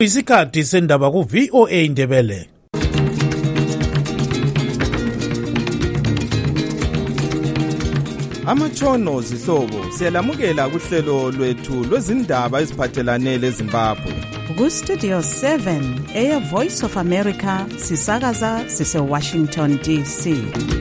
Isikhathi sendaba ku VOA Indebele. Amatshono zihlobo siyalamukela kuhlelo lwethu lwezindaba eziphathelane leZimbabwe. Ku Studio 7 Air Voice of America sisakaza sise Washington DC.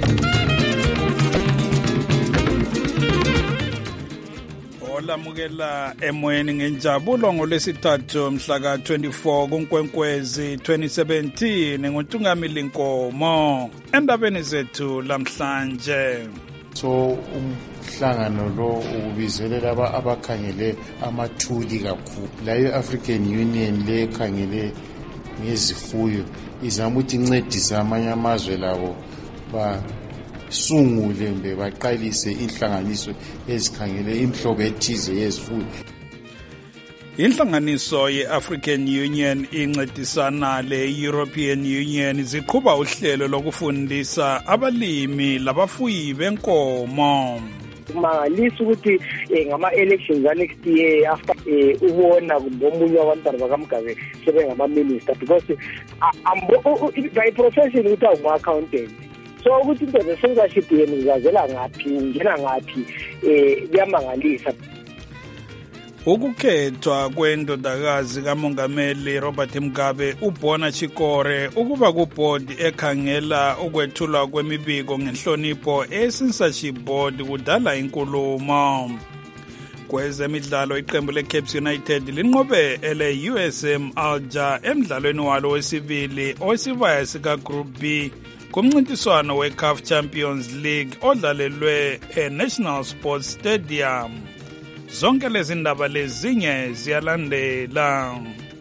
Olamukela emoyeni ngenjabulo ngolwesithathu mhla ka 24 kuNkwenkwezi 2017 nguNtungamili Nkomo endabeni zethu lamhlanje. So umhlangano lo ukubizelela abakhangele amathuli kakhulu la African Union le khangele ngezifuyo izama ukuthi incedise amanye amazwe labo basungule mbe baqalise inhlanganiso ezikhangele imhlobo ethize yezifuyo. Inhlanganiso ye-African Union incedisana le-European Union ziqhuba uhlelo lokufundisa abalimi labafuyi benkomo. Mangalisa ukuthi ngama-elections next year after ubona ngomunye wabantwana bakaMgabe sebengama-minister because by profession ukuthi awuma-accountant. So ukuthi into ze-censorship yenu ngazela ngaphi ngena ngaphi kuyamangalisa. Ukukhethwa kwendodakazi kaMongameli Robert Mugabe uBona Chikore ukuba kubhodi ekhangela ukwethulwa kwemibiko ngenhlonipho e-censorship board kudala inkulumo. Kwezemidlalo iqembu leCaps United linqobe ele-USM Alger emdlalweni walo wesibili owesibaya sika-Group B kumncintiswano we-CAF Champions League odlalelwe e-National Sports Stadium. Zonke lezi ndaba lezinye ziyalandela.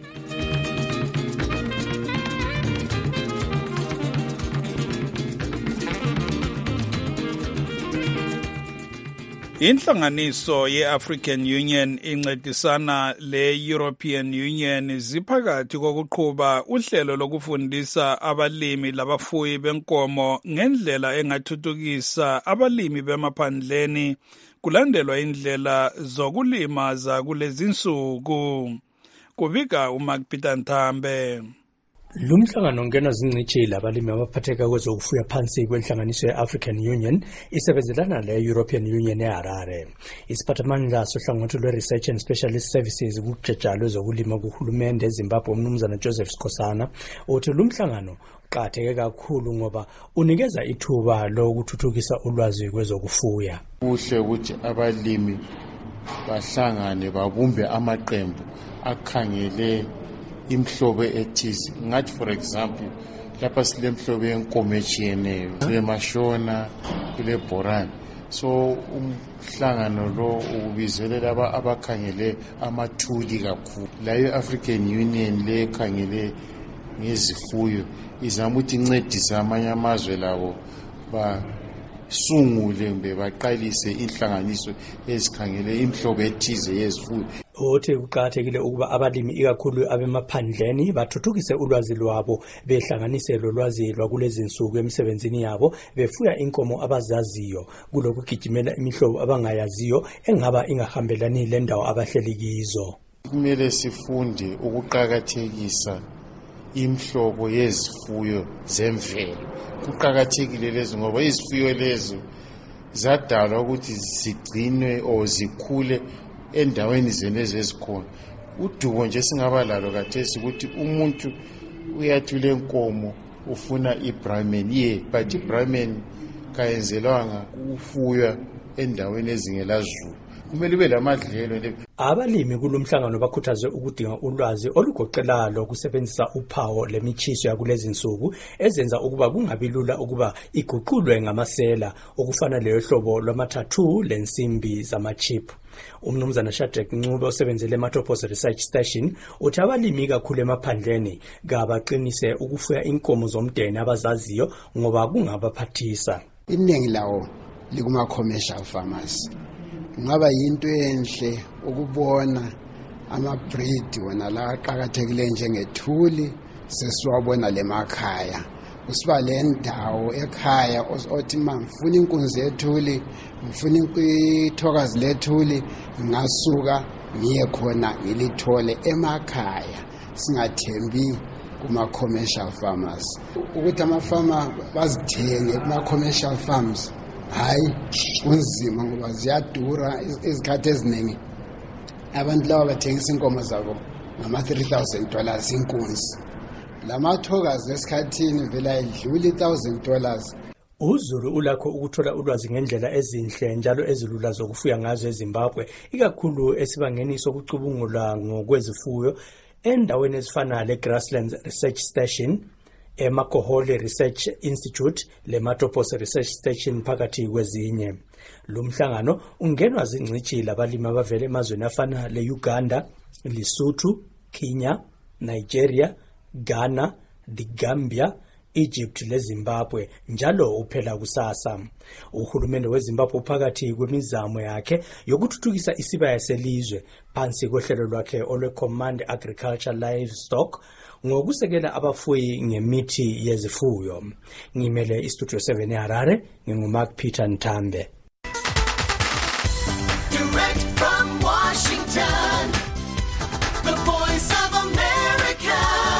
Inhlanganiso ye-African Union incedisana le-European Union ziphakathi kokuqhuba uhlelo lokufundisa abalimi labafuyi benkomo ngendlela engathuthukisa abalimi bemaphandleni kulandelwa indlela zokulima zakulezinsuku. Kubika uMark Peter Nthambe. Lumhlangano ngena zingcithi labalimi abaphatheka kwezokufuya phansi kwenhlanganiso ye-African Union isebenzelana le-European Union eHarare. Isiphathamandla sohlangothi lwe-Research and Specialist Services kujeja lwezokulima kuhulumende eZimbabwe umnumzana Joseph Skosana uthi lumhlangano uqakatheke kakhulu ngoba unikeza ithuba lokuthuthukisa ulwazi kwezokufuya. Kuhle ukuthi abalimi bahlangane babumbe amaqembu akhangele imhlobo ethize. Ngathi for example lapha silemhlobo yenkomo etshiyeneyo kule Mashona kule Borani. So umhlangano lo ukubizelela abakhangele amathuli kakhulu la African Union le khangele ngezifuyo izama ukuthi incedise amanye amazwe labo basungule mbe baqalise inhlanganiso ezikhangele imhlobo ethize yezifuyo. Uthi kuqakathekile ukuba abalimi ikakhulu abemaphandleni bathuthukise ulwazi lwabo behlanganise lolwazi lwakulezinsuku emsebenzini yabo befuya inkomo abazaziyo kulokugijimela imihlobo abangayaziyo engaba ingahambelani lendawo abahleli kizo. Kumele sifunde ukuqakathekisa imhlobo yezifuyo zemvelo. Kuqakathekile lezo ngoba izifuyo lezo zadalwa ukuthi zigcinwe o zikhule endaweni zenezi ezikhona. Udubo nje singaba lalo kathesi ukuthi umuntu uyathula enkomo ufuna ibrahman but ibrahman kayenzelwanga ufuya endaweni ezingelazulu. Kumele ube lamadlelo. Abalimi kulomhlangano bakhuthaze ukudinga ulwazi olugoqelayo kusebenzisa uphawo lemichiso yakulezinsuku ezenza ukuba kungabilula ukuba iguqulwe ngamasela okufana leyo hlobo lwamathathu lensimbi zamachip. Umnumzana Shadrack Ncube osebenzele eMatopos Research Station uthi abalimi kakhulu emaphandleni ngabaqinise ukufuya inkomo zomdeni abazaziyo ngoba kungabaphathisa. Iningi lawo likuma commercial farmers. Ngaba yinto enhle ukubona ama-breed wona la aqakathekile njengethuli sesiwabona lemakhaya. Usiba le ndawo ekhaya othi mangifuna inkunzi ethuli ngifuna ithokazi lethuli ngasuka ngiye khona ngilithole emakhaya singathembi kuma-commercial farmers ukuthi amafama bazithenge kuma-commercial farms hayi kunzima ngoba ziyadura izikhathi eziningi abantu laba bathengisa inkomo zabo ngama-$3,000 inkunzi lamathokazi esikhathini vele ayidluli $1,000. uZulu ulakho ukuthola ulwazi ngendlela ezinhle njalo ezilula zokufuya ngazo eZimbabwe ikakhulu esibangeni sokucubungula ngokwezifuyo endaweni ezifana le-Grasslands Research Station, eMakohole Research Institute leMatopos Research Station phakathi kwezinye. Lo mhlangano ungenwa zingcitshi labalimi abavela emazweni afana le-Uganda, Lesotho, Kenya, Nigeria, Ghana, the Gambia, Egypt leZimbabwe njalo uphela kusasa. Uhulumende weZimbabwe phakathi kwemizamo yakhe yokuthuthukisa isibaya selizwe phansi kohlelo lwakhe olwe-Command Agriculture Livestock ngokusekela abafuyi ngemithi yezifuyo. Ngimele iStudio 7 eHarare, nginguMark Peter Ntambe. Direct from Washington, the voice of America,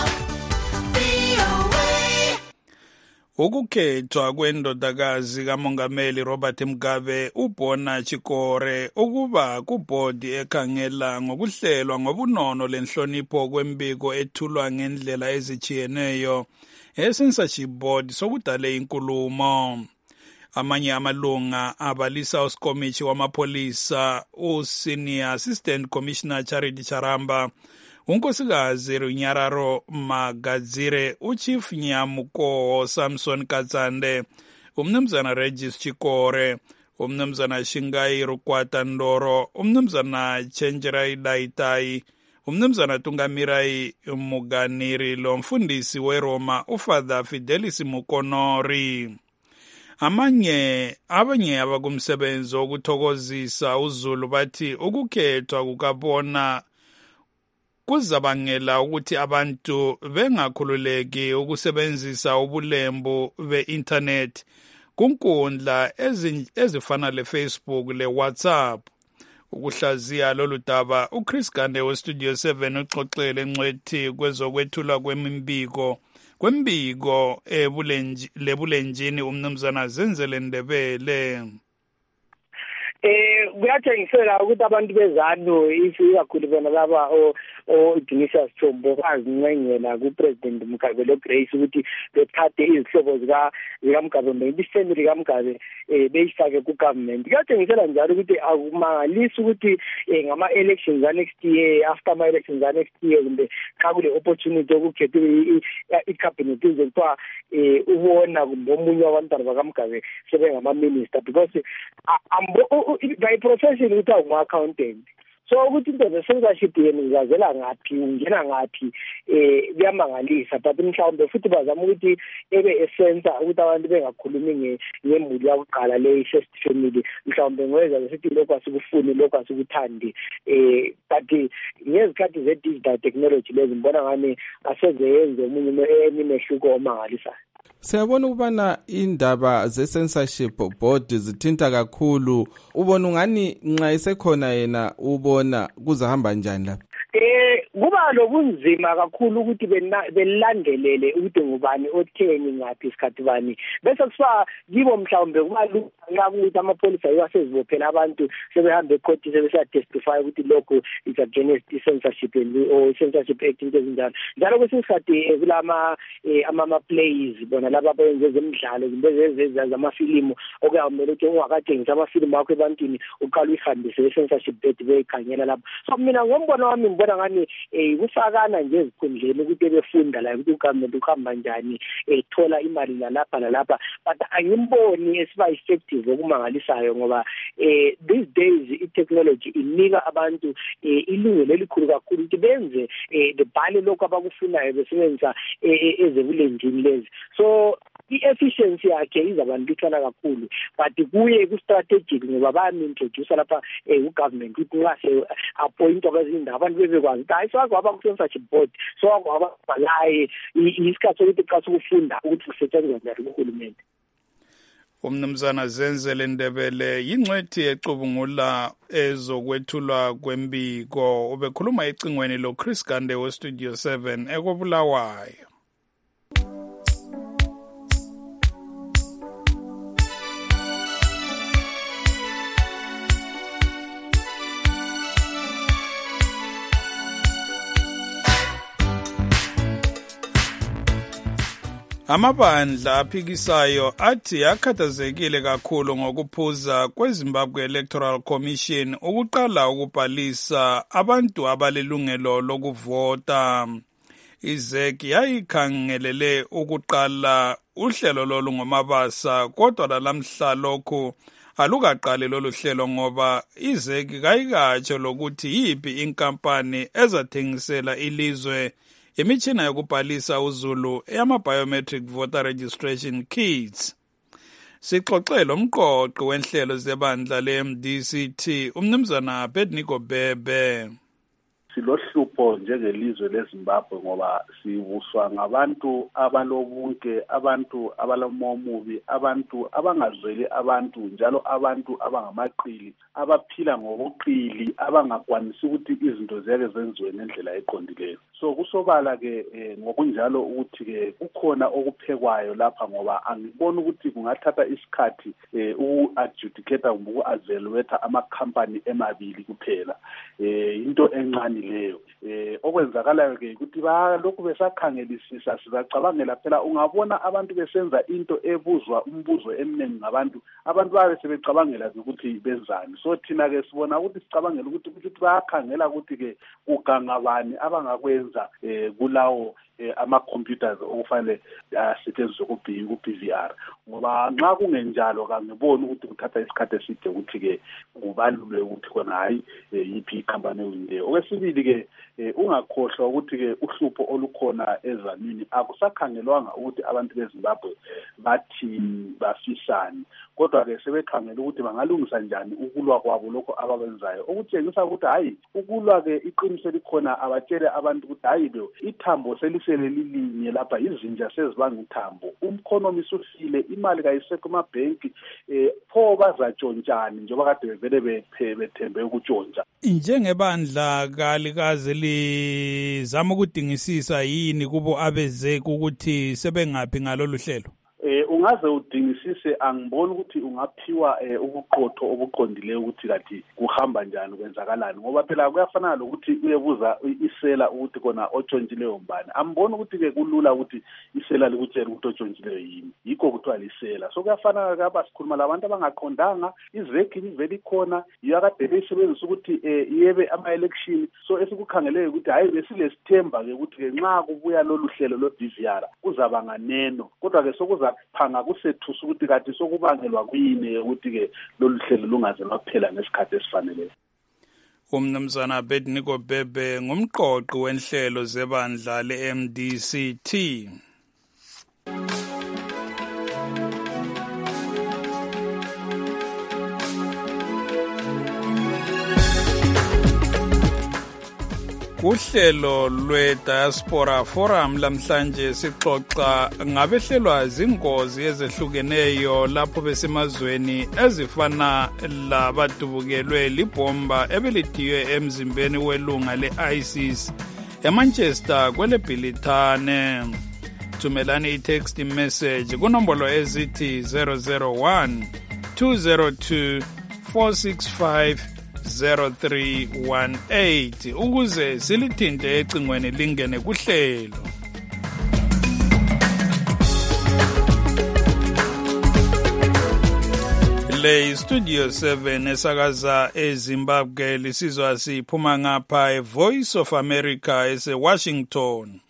VOA. Ukukhethwa kwendodakazi kaMongameli Robert Mugabe uBona Chikore ukuba kubhodi ekhangela ngokuhlelwa ngobunono lenhlonipho kwembiko ethulwa ngendlela ezichiyeneyo eCensorship Board sokudale inkulumo. Amanye amalunga abalisa uSkomichi wamapolisa uSenior Assistant Commissioner Charity Charamba, unkosikazi Runyararo Magadzire, uChief Nyamuko Samson Katsande, umnumzana Regis Chikore, umnumzana Shingai Rukwata Ndoro, umnumzana Chenjerai Daitai, umnumzana Tungamirai Muganiri lomfundisi weRoma uFather Fidelis Mukonori. Abanye abakumsebenzi okuthokozisa uZulu bathi ukukhethwa kukabona kuzabangela ukuthi abantu bengakhululeki ukusebenzisa ubulembu be-internet kunkundla ezifana le-Facebook le-WhatsApp. Ukuhlaziya lolu daba uChris Gande weStudio 7 uxoxele ngcwethi kwezokwethula kwembiko lebulenjini umnumzana Zenzele Ndebele. Kuyathengisela ukuthi abantu bezanu ikakhulu bona laba Ignatius Chombo bazincengela kuPresident Mugabe loGrace ukuthi bethathe izihlobo zikaMugabe ifamily kaMugabe beyifake kugovernment. Kuyathengisela njalo ukuthi akumangalisi ukuthi ngama-elections next year, after ama-elections next year kumbe xa kule opportunity yokukhetha i-cabinet izokuthiwa ubona kumbe omunye wabantwana bakaMugabe sebengama-minister, because by profession ukuthi ungu-accountant. So ukuthi into ze-censorship yenu ngazela ngaphi, ungena ngaphi, kuyamangalisa. But mhlawumbe futhi bazama ukuthi ebe esensa ukuthi abantu bengakhulumi ngemuli yakuqala le-first family. Mhlawumbe ngoyeza sithi lokho asikufuni, lokho asikuthandi. But ngezikhathi ze-digital technology lezi ngibona ngani asezenze omunye imehluko omangalisayo. Siyabona ukubana indaba ze-censorship board zithinta kakhulu. Ubona ungani nxa isekhona yena ubona kuzahamba njani lapha? Kuba lobunzima kakhulu ukuthi belandelele ukuthi ngubani otheni ngaphi isikhathi bani. Bese kusiba kibo mhlawumbe kuba nxa ukuthi amapholisa asezibophela abantu sebehambe ecourt sebesatestify ukuthi lokho is against censorship or censorship act into ezinjalo. Njalo kwesinye isikhathi ama-plays bona laba abenza ezemidlalo kumbe zamafilimu okuyamele ukuthi ungakatshengisa amafilimu akho ebantwini uqala uyihambise le-censorship act beyikhangela lapho. So mina ngombono wami ngibona ngani kufakana nje ezikhundleni ukuthi befunda la ukuthi ugovernment uhamba njani ethola imali lalapha, but angimboni esiba effective okumangalisayo ngoba these days i-technology inika abantu ilungelo elikhulu kakhulu ukuthi benze bebhale lokho abakufunayo besebenzisa ezebulenjini lezi. So i-efficiency yakhe izabantwithana kakhulu, but kuye ku-strategic ngoba bayami-introduce lapha ugovernment ukuthi nxa se-appoint abazinda abantu bebekwazi ukuthi hayi sokwaba ku-censorship board, sokwaba balaye isikhathi sokuthi xa sokufunda ukuthi kusetshenzwa njani kuhulumende. Umnumzana Zenzele Ndebele yingcwethi ecubungula ezokwethulwa kwembiko ubekhuluma ecingweni lo Chris Gande we Studio 7 ekobulawayo. Amabandla aphikisayo athi akhathazekile kakhulu ngokuphuza kweZimbabwe Electoral Commission ukuqala ukubhalisa abantu abalelungelo lokuvota. IZEC yayikhangelele ukuqala uhlelo lolu ngomabasa kodwa lalamhla lokhu alukaqali lolu hlelo ngoba IZEC kayikatsho lokuthi yipi inkampani ezathengisela ilizwe imitshina yokubhalisa uzulu eyama-biometric voter registration kits. Sixoxele umqoqi wenhlelo zebandla le-MDCT umnumzana Abednego Bebe. Silohlupho njengelizwe leZimbabwe ngoba sibuswa ngabantu abalobunke, abantu abalomomubi, abantu abangazweli abantu, njalo abantu abangamaqili, abaphila ngobuqili, abangakwanisi ukuthi izinto ziyake zenziwe ngendlela eqondileyo. So kusobala ke ngokunjalo ukuthi ke kukhona okuphekwayo lapha ngoba angiboni ukuthi kungathatha isikhathi uku-adjudicate kumbe uku-evaluate amakhampani emabili kuphela. Into encane leyo. Okwenzakalayo ke ukuthi lokhu besakhangelisisa sizacabangela phela ungabona abantu besenza into ebuzwa umbuzo eminingi ngabantu, abantu babe sebecabangela ukuthi benzani. So thina ke sibona ukuthi sicabangela ukuthi bayakhangela ukuthi ke ugangabani abangakwenza kulawo ama-computers okufanele asetshenziswe ku-BVR ngoba nxa kungenjalo kangiboni ukuthi kuthatha isikhathi eside ukuthi-ke kubalulwe ukuthi khona hayi yiphi ikhampani ewindileyo. Okwesibili-ke ungakhohlwa ukuthi-ke uhlupho olukhona ezanini akusakhangelwanga ukuthi abantu beZimbabwe bathi bafisani, kodwa-ke sebekhangela ukuthi bangalungisa njani ukulwa kwabo lokho abakwenzayo, okutshengisa ukuthi hayi ukulwa-ke iqiniso likhona. Abatshele abantu ukuthi hayi ithambo selisele lilinye lapha, izinja sezibanga ithambo, umkhonomi usufile, imali kayisekho emabhenki, pho bazatshontshani njengoba kade bevele bethembe ukutshontsha. Njengebandla kalikaze lizama ukudingisisa yini kubo abeze ukuthi sebengaphi ngalolu hlelo? Ungaze udingisise, angiboni ukuthi ungaphiwa ubuqotho obuqondileyo ukuthi kathi kuhamba njani, kwenzakalani, ngoba phela kuyafana lokuthi uyebuza isela ukuthi kona otshontshileyo mbani. Amboni ukuthi-ke kulula ukuthi isela likutshela ukuthi otshontshileyo yini, yikho kuthiwa lisela. So kuyafana kaba sikhuluma labantu abangaqondanga, IZEC ivele ikhona, iyakade beyisebenzisa ukuthi yebe ama-election. So esikukhangeleyo ukuthi hayi besilesithemba-ke ukuthi-ke nxa kubuya lolu hlelo lo-BVR kuzaba nganeno, kodwa-ke sokuzaphanga kusethusa ukuthi kathi sokubangelwa kuyini ukuthi-ke lolu hlelo lungaze lwaphela ngesikhathi esifaneleyo. Umnumzana Abednego Bebe ngumqoqi wenhlelo zebandla le-MDCT. Kuhlelo lwe-Diaspora Forum lamhlanje sixoxa ngabehlelwa zingozi ezehlukeneyo lapho besemazweni ezifana labadubukelwe libhomba ebelidiywe emzimbeni welunga le-ISIS eManchester kweleBhilithane. Thumelani i-text message kunombolo ezithi 001 202 465 0318 ukuze silithinte ecingweni lingene kuhlelo. Le Studio 7 esakaza eZimbabwe lisizwa siphuma ngapha eVoice of America eseWashington.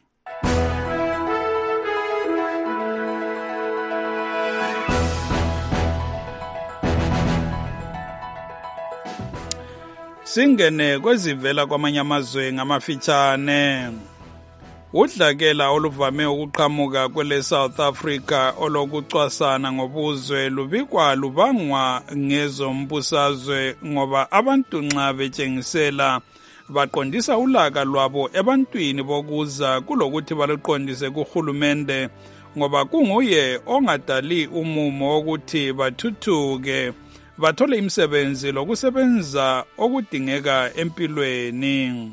Singene kwezivela kwamanye amazwe ngamafitshane. Udlakela oluvame ukuqhamuka kwele South Africa olokucwasana ngobuzwe lubikwa lubangwa ngezombusazwe ngoba abantu nxa betshengisela baqondisa ulaka lwabo ebantwini bokuza kulokuthi baluqondise kuhulumende ngoba kunguye ongadali umumo wokuthi bathuthuke bathole imisebenzi lokusebenza okudingeka empilweni.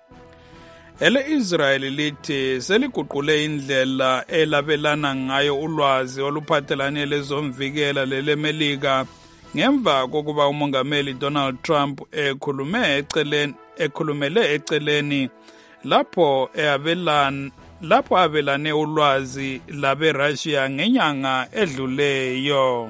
Israel lithi seliguqule indlela elabelana ngayo ulwazi oluphathelane lezomvikela lelemelika ngemva kokuba umongameli Donald Trump ekhulumele eceleni lapho abelane ulwazi labe Russia ngenyanga edluleyo.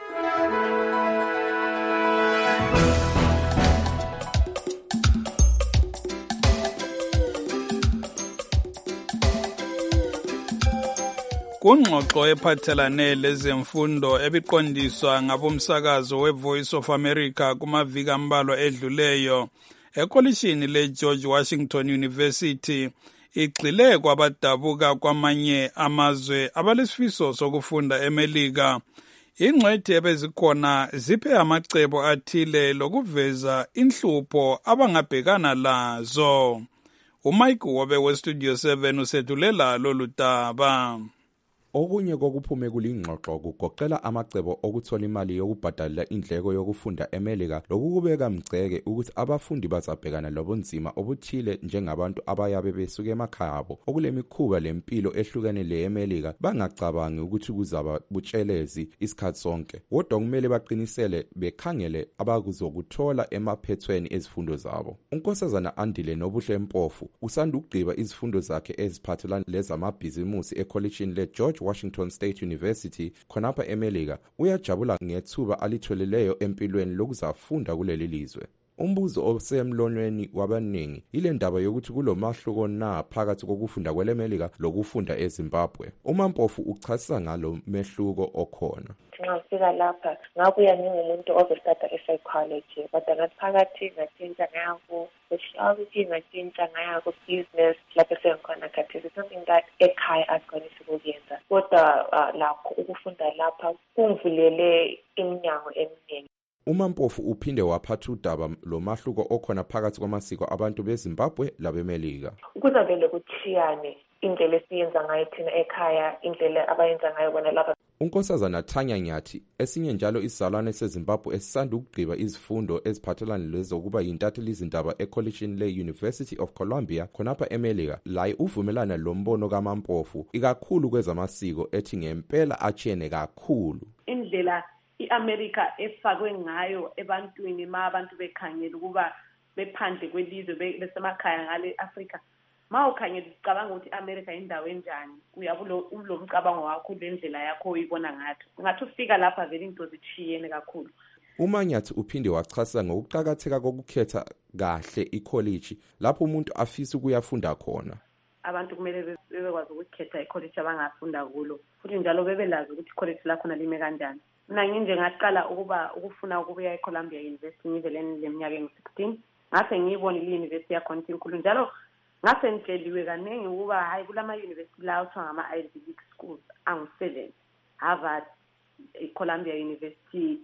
Kungxoxo ephathelane lezemfundo ebiqondiswa ngabomsakazo weVoice of America kumaviki ambalwa edluleyo ekolishini leGeorge Washington University igxile kwabadabuka kwamanye amazwe abalesifiso sokufunda eMelika. Ingcwethi ebezikhona ziphe amacebo athile lokuveza inhlupho abangabhekana lazo. uMike Wobe weStudio 7 usethulela lolu daba. Okunye kokuphume kulingxoxo kugoqela amacebo okuthola imali yokubhadalela indleko yokufunda eMelika lokubeka mgceke ukuthi abafundi bazabhekana lobunzima obuthile njengabantu abayabe besuka emakhaya abo okulemikhuba lempilo ehlukene leMelika bangacabangi ukuthi kuzaba butshelezi isikhathi sonke kodwa kumele baqinisele bekhangele abakuzokuthola emaphethweni ezifundo zabo. uNkosazana Andile Nobuhle Mpofu usanda ukugqiba izifundo zakhe eziphathelane lezamabhizimusi ekolishini leGeorge Washington State University khonapha eMelika uyajabula ngethuba alitholeleyo empilweni lokuzafunda kuleli lizwe. Umbuzo osemlonyeni wabaningi ile ndaba yokuthi kulomahluko na phakathi kokufunda kweleMelika lokufunda eZimbabwe. uMampofu uchasisa ngalo mehluko okhona. Ngafika lapha ngabuya ngingumuntu ozostata psychology kodwa ngaphakathi ngatshintsha ngako sociology ngatshintsha ngako business lapho sengikhona khathesi something that ekhaya akugcwalisi ukuyenza kodwa lakho ukufunda lapha kungivulele iminyango eminingi. uMampofu uphinde waphatha udaba lomahluko okhona phakathi kwamasiko abantu beZimbabwe labeMelika. Kuzavele kuthiyane indlela esiyenza ngayo thina ekhaya indlela abayenza ngayo bona lapha. uNkosazana Thanya Nyathi esinye njalo isizalwane seZimbabwe esisanda ukugqiba izifundo eziphathelane lezokuba yintatheli izindaba ekolishini le-University of Columbia khonapha eMelika laye uvumelana lombono kaMampofu ikakhulu kwezamasiko ethi ngempela achene kakhulu. Indlela iAmerica efakwe ngayo ebantwini abantu bekhangela ukuba bephandle kwelizwe besemakhaya ngale Africa mawukhangela ucabanga ukuthi iAmerica indawo enjani uyabulo umcabango wakho lendlela yakho uyibona ngathi ufika lapha vele into zithiyene kakhulu. uManyathi uphinde wachasisa ngokuqhakatheka kokukhetha kahle icollege lapho umuntu afisa ukuyafunda khona. Abantu kumele bebekwazi ukukhetha icollege abangafunda kulo futhi njalo bebelazi ukuthi icollege lakho nalime kanjani. Mina nginje ngaqala ukufuna ukubuya eColumbia University ngiveleni leminyaka engu-16 ngase ngiyibona i-university yakhona inkulu njalo ngase ngitsheliwe kaningi ukuba hayi kulama university la kuthiwa ngama-Ivy League schools angu-7 Harvard, Columbia University,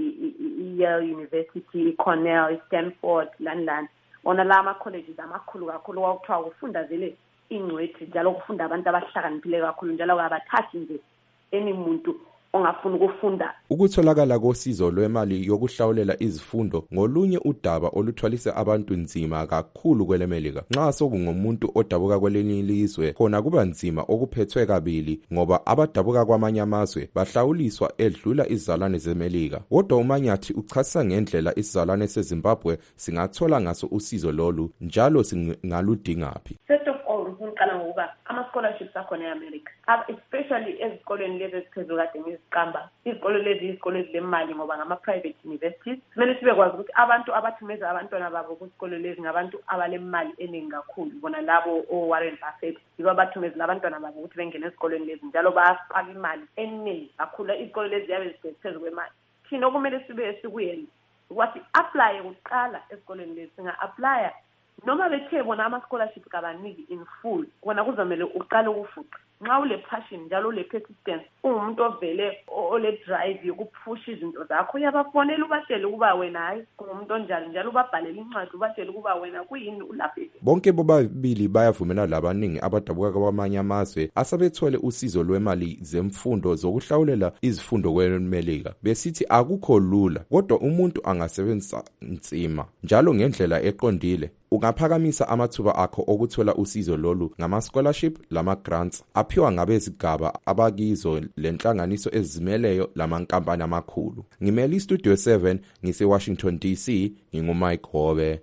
Yale University, Cornell, Stanford, lani ona la ama-colleges amakhulu kakhulu kwakuthiwa kufunda vele ingcwethi njalo kufunda abantu abahlakaniphile kakhulu njalo abathathi nje muntu ongafuna ukufunda. Ukutholakala kosizo lwemali yokuhlawulela izifundo ngolunye udaba oluthwalise abantu nzima kakhulu kweleMelika. Nxa sokungumuntu odabuka kwelinye ilizwe khona kuba nzima okuphethwe kabili ngoba abadabuka kwamanye amazwe bahlawuliswa edlula izizalwane zeMelika. Kodwa uManyathi uchasisa ngendlela isizalwane seZimbabwe singathola ngaso usizo lolu njalo singaludingaphi. First of all ngiqala ngokuba ama-scholarships akhona eAmerica especially ezikolweni lezi eziphezulu kade ngiziqamba izikolo lezi izikolo ezilemali ngoba ngama-private universities kumele sibekwazi ukuthi abantu abathumeza abantwana babo kuzikolo lezi ngabantu abalemali eningi kakhulu bona labo Warren Buffett yibo abathumeza abantwana babo ukuthi bengene ezikolweni lezi njalo bayafaka imali eningi kakhulu izikolo lezi ziyabe ziphezulu kwemali. Thina okumele sibe sikuyenza ukuthi apply ukuqala ezikolweni lezi singa-applya noma bethe bona ama-scholarships kabaniki in full kona kuzomele uqale ukufuqa nxa ule passion njalo ule persistence ungumuntu ovele ole drive yokuphusha izinto zakho uyabafonela ubatshela ukuba wena hayi ungumuntu onjalo njalo ubabhalela incwadi ubatshela ukuba wena kuyini ulapha. Bonke bobabili bayavumela labaningi abadabuka kwamanye amazwe asabethole usizo lwemali zemfundo zokuhlawulela izifundo kweMelika besithi akukho lula kodwa umuntu angasebenzisa nzima njalo ngendlela eqondile ungaphakamisa amathuba akho okuthola usizo lolu ngama-scholarship lama-grants aphiwa ngabezigaba abakizo lenhlanganiso ezimeleyo lamankampani amakhulu. Ngimele iStudio 7 ngise-Washington DC, ngingumike Hobe.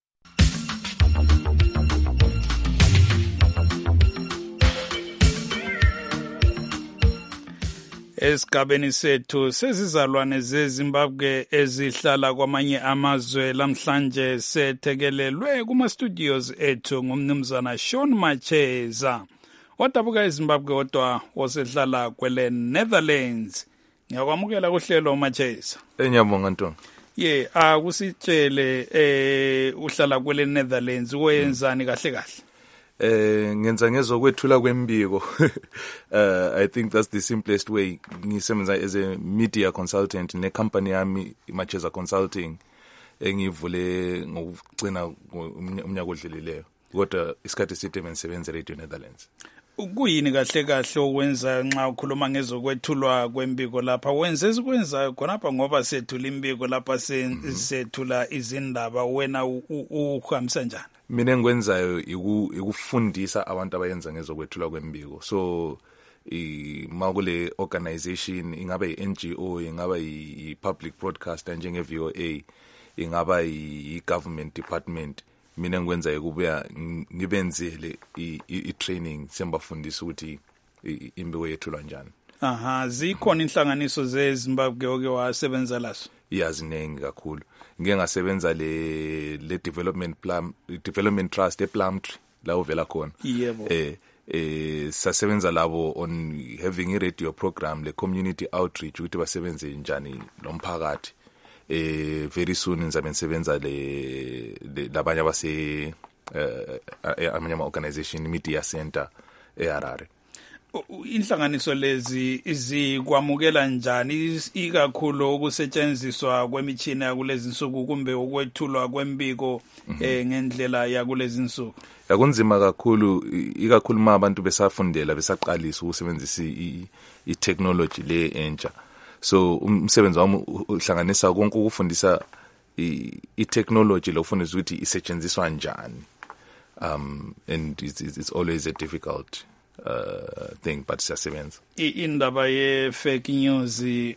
Esigabeni sethu sezizalwane zeZimbabwe ezihlala kwamanye amazwe lamhlanje sethekelelwe kuma-studios ethu ngumnumzana Sean Macheza odabuka eZimbabwe kodwa osehlala kwele Netherlands. Ngiyakwamukela kuhlelo Macheza. Ngiyabonga Ntonga. Akusitshele uhlala kwele Netherlands wenzani kahle kahle? Ngenza ngezokwethula kwembiko. I think that's the simplest way. Ngisebenza as a media consultant ne company yami Macheza Consulting engivule ngokugcina umnyaka odlelileyo. Kodwa isikhathi eside bengisebenza Radio Netherlands. Ukuyini kahle kahle okwenza nxa ukhuluma ngezokwethulwa kwembiko lapha wenze ezikwenzayo khonapha ngoba sethula imbiko lapha sethula izindaba wena uhambisa njani? Mina engikwenzayo ikufundisa abantu abayenza ngezokwethulwa kwembiko. So makule organization ingaba yi-NGO ingaba yi-public broadcaster njenge-VOA ingaba yi-government department mina ngikwenzayo kubuya ngibenzele i-training sembafundisa ukuthi imbiko yethulwa njani. Zikhona inhlanganiso zeZimbabwe oke wasebenza lazo? Yazinengi kakhulu. Ngike ngasebenza le development trust ePlumtree la uvela khona. Yebo. Sasebenza labo on having a radio program le community outreach ukuthi basebenze njani lomphakathi. Very soon ngizabe ngisebenza labanye abase amanye organization media center eHarare. Inhlanganiso lezi izikwamukela njani ikakhulu ukusetshenziswa kwemitshina yakulezi insuku kumbe ukwethulwa kwembiko ngendlela yakulezi insuku? Yakunzima kakhulu ikakhulu abantu besafundela besaqalisa ukusebenzisa i-technology le entsha. So umsebenzi wami uhlanganisa konke ukufundisa i-technology lokufundisa ukuthi isetshenziswa njani. And it's always a difficult thing but siyasebenza. Indaba ye fake news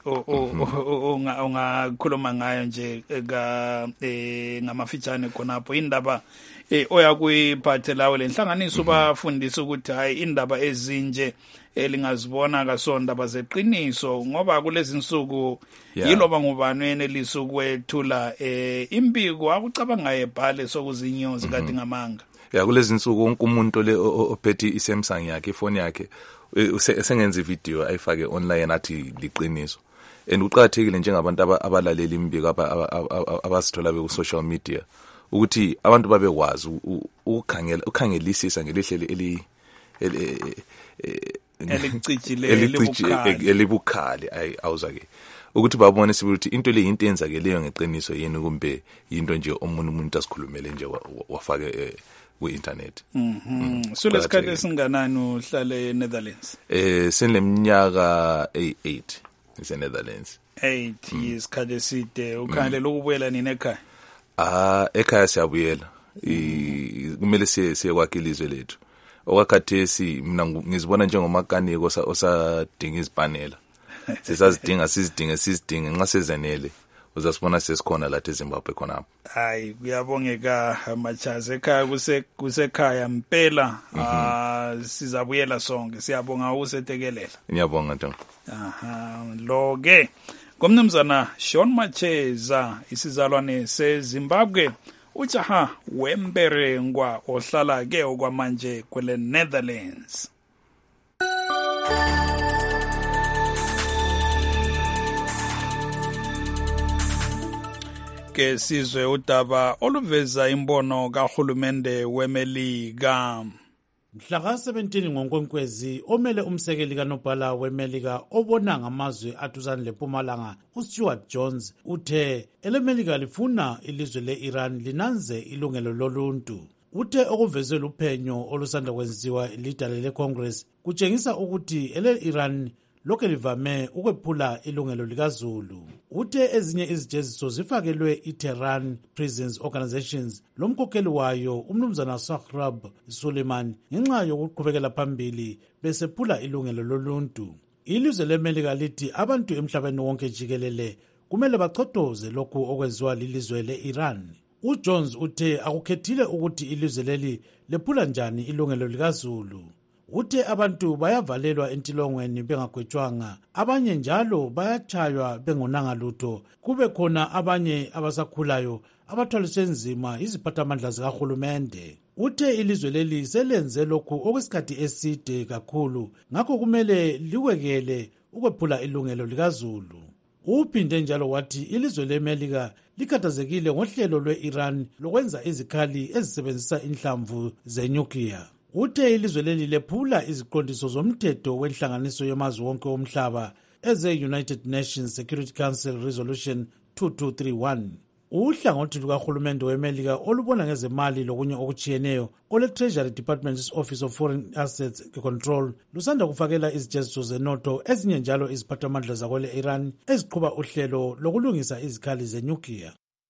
ongakhuluma ngayo nje ngamafitshane khonapho indaba oyakuyiphathela lawo lenhlanganiso bafundisa ukuthi hayi indaba ezinje elingazibona kasondaba zeqiniso ngoba kulezi insuku yiloba ngubani enelisa ukwethula imbiko akucabanga ebhale sokuzinyozi kade ngamanga. Kulezi insuku wonke umuntu le ophethe iSamsung yakhe ifoni yakhe esengenza ivideo ayifake online athi liqiniso. And uqhakathekile njengabantu abalalela imbiko abasithola ku social media ukuthi abantu babekwazi ukukhangelisisa ngelihle elibukhali awuzake ukuthi babone ukuthi into le into enzakeleyo ngeqiniso yini kumbe into nje umuntu asikhulumele nje wafake ku-internet. Sule sikhathi esinganani uhlale eNetherlands? Seneminyaka 8 eNetherlands. 8 isikhathi eside ukhangelela ukubuyela nini ekhaya? Ekhaya siyabuyela. Kumele siye kwakhe ilizwe lethu. Okwakhathesi mina ngizibona njengomakaniko osadinga izipanela. Sizidinga nxa sezenele. Uzasibona sesikhona la eZimbabwe khona. Hayi kuyabongeka Macheza ekhaya kusekhaya impela. Sizabuyela sonke siyabonga usetekelela. Ngiyabonga Ntonga. Lo ke ngomnumzana Sean Macheza isizalwane seZimbabwe ujaha wemberengwa ohlala ke okwamanje kwele Netherlands. Ke sizwe udaba oluveza imbono kahulumende weMelika. Mhla ka-17 ngoNkwenkwezi omele umsekeli kaNobhala weMelika obona ngamazwe aduzane leMpumalanga uStuart Jones uthe eleMelika lifuna ilizwe le-Iran linanze ilungelo loluntu. Uthe okuvezwe luphenyo olusanda kwenziwa lidale leCongress kutshengisa ukuthi ele-Iran lokho livame ukwephula ilungelo likaZulu. Uthe ezinye izijeziso zifakelwe iTehran Prisons Organizations lomkhokheli wayo umnumzana Sahrab Suleiman ngenxa yokuqhubekela phambili besephula ilungelo loluntu. Ilizwe leMelika lithi abantu emhlabeni wonke jikelele kumele bachodoze lokhu okwenziwa lilizwe le-Iran. uJones uthe akukhethile ukuthi ilizwe leli lephula njani ilungelo likaZulu. Uthe abantu bayavalelwa entilongweni bengagwetshwanga, abanye njalo bayachaywa bengonanga lutho, kube khona abanye abasakhulayo abathwaliswe nzima iziphathamandla zikahulumende. Uthe ilizwe leli selenze lokhu okwesikhathi eside kakhulu, ngakho kumele liwekele ukwephula ilungelo likaZulu. Uphinde njalo wathi ilizwe leMelika likhathazekile ngohlelo lwe-Iran lokwenza izikhali ezisebenzisa inhlamvu zenyukliya. Uthe ilizwe leli lephula iziqondiso zomthetho wenhlanganiso yamazwe wonke omhlaba eze-United Nations Security Council Resolution 2231. Uhlangothi lukahulumende weMelika olubona ngezemali lokunye okutshiyeneyo ole-Treasury Department's Office of Foreign Assets Control lusanda kufakela izijeziso zenotho ezinye njalo iziphathamandla zakwele-Iran eziqhuba uhlelo lokulungisa izikhali zenyukliya.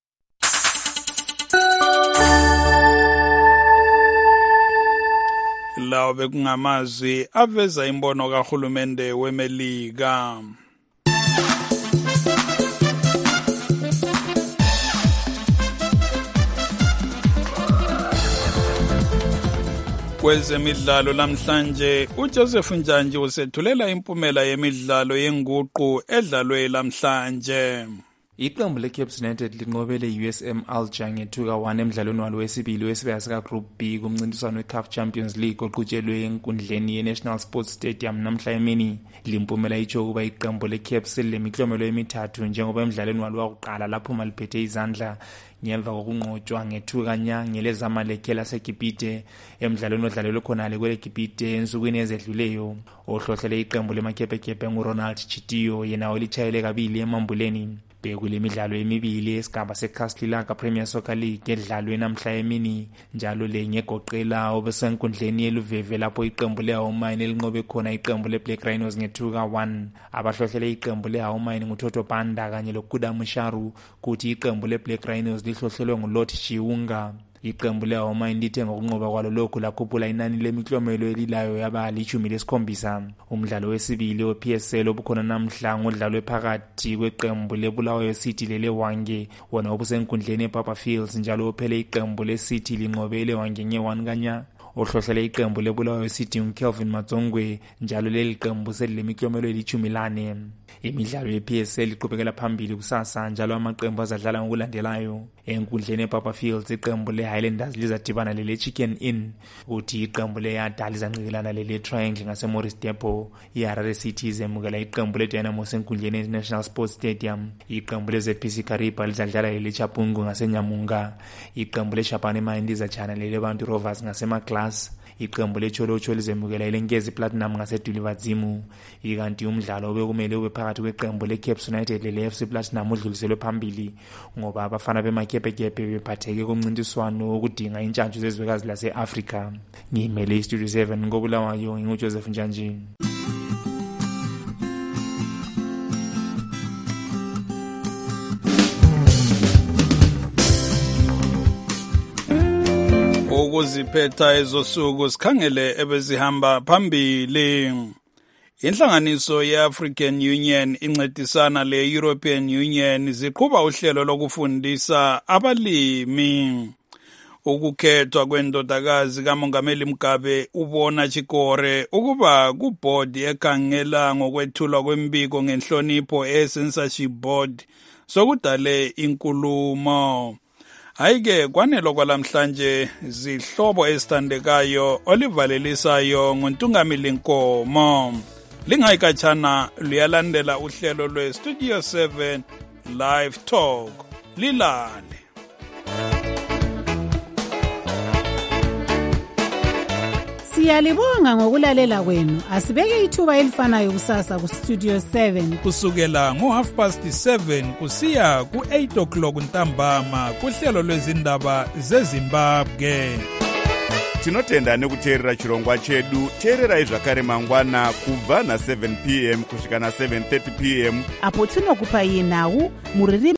Lawo bekungamazwi aveza imbono kahulumende weMelika. Kwezemidlalo namhlanje uJoseph Njanji usethulela impumela yemidlalo yenguqu edlalwe namhlanje. Iqembu leCape United linqobele USM Alger nge2-1 emidlalweni walo wesibili wesibaya sika Group B kumncintiswano weCAF Champions League oqhutshelwe enkundleni yeNational Sports Stadium namhla emini. Limpumela itsho ukuba iqembu leCape selemiklomelo emithathu njengoba emidlalweni walo wokuqala lapho maliphethe izandla ngemva kokunqotshwa nge2-0 ngelezamalekhe laseGibhite emidlalweni odlalelwe khonale kweleGibhite ensukwini ezedluleyo. Ohlohlele iqembu lemaKepekepe nguRonald Chitiyo yena olitshayele kabili emambuleni. Kule midlalo emibili esigaba seCastlelaga Premier Soccer League edlalwe namhla emini njalo le ngegoqela obesenkundleni yeluveve lapho iqembu leHawumine elinqobe khona iqembu leBlack Rhinos nge2-1. Abahlohlele iqembu leHawumine nguToto Banda kanye loKuda Musharu kuthi iqembu leBlack Rhinos lihlohlelwe nguLot Chiunga. Iqembu leHawumine lithe ngokunqoba kwalo lokhu lakhuphula inani lemiklomelo elilayo yaba li-17. Umdlalo wesibili wePSL obukhona namhla ngodlalwe phakathi kweqembu leBulawayo City leleWange wona obusenkundleni ePapa Fields njalo uphele iqembu leCity linqobe leWange nge1-0. Ohlohlele iqembu leBulawayo City uKelvin Matsongwe njalo leli qembu selilemiklomelo eli-14. Imidlalo yePSL iqhubekela phambili kusasa njalo amaqembu azadlala ngokulandelayo. Enkundleni ePapa Fields iqembu leHighlanders lizadibana leleChicken Inn, uthi iqembu leYada lizanqikelana leleTriangle ngaseMorris Depot. iHarare City izemukela iqembu leDynamo enkundleni yeNational Sports Stadium. Iqembu leZPC Kariba lizadlala leleChapungu ngaseNyamunga. Iqembu leShabane Mine lizachana leleBantu Rovers ngaseMaglas. Iqembu leCholocho lizemukela iLenkezi Platinum ngaseDulivadzimu. Ikanti umdlalo obekumele ube phakathi kweqembu leCape United leleFC Platinum udluliselwe phambili ngoba abafana bemaKepekepe bephatheke kumncintiswano wokudinga intshantshu zezwekazi lase-Afrika. Ngimele iStudio 7 ngoBulawayo nguJoseph Njanji. Ukuziphetha ezosuku sikhangele ebezihamba phambili. Inhlanganiso ye-African Union incedisana le-European Union ziqhuba uhlelo lokufundisa abalimi. Ukukhethwa kwendodakazi kaMongameli Mugabe ubona Chikore ukuba kubhodi ekhangela ngokwethulwa kwembiko ngenhlonipho e-censorship board sokudale inkulumo. Hayike kwanelo kwalamhlanje zihlobo ezithandekayo olivalelisayo nguNtungamili Nkomo. Lingayikatshana luyalandela uhlelo lweStudio 7 Live Talk. Lilale. Siyalibonga ngokulalela kwenu. Asibeke ithuba elifanayo kusasa ku Studio 7 kusukela ngo7:30 kusiya ku8:00 ntambama kuhlelo lwezindaba zeZimbabwe. Tinotenda nekuteerera chirongwa chedu. Teererai zvakare mangwana kubva na7 p.m. kusvika na7:30 p.m. apo tinokupa yenhau muriri